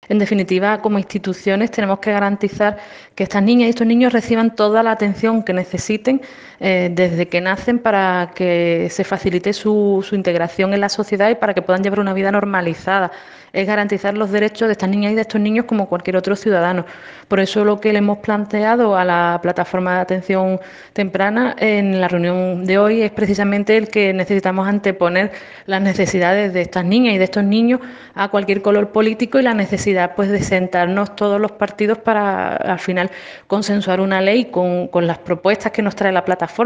En definitiva, como instituciones tenemos que garantizar que estas niñas y estos niños reciban toda la atención que necesiten desde que nacen para que se facilite su integración en la sociedad y para que puedan llevar una vida normalizada. Es garantizar los derechos de estas niñas y de estos niños como cualquier otro ciudadano. Por eso lo que le hemos planteado a la plataforma de atención temprana en la reunión de hoy es precisamente el que necesitamos anteponer las necesidades de estas niñas y de estos niños a cualquier color político y la necesidad pues de sentarnos todos los partidos para al final consensuar una ley con las propuestas que nos trae la plataforma.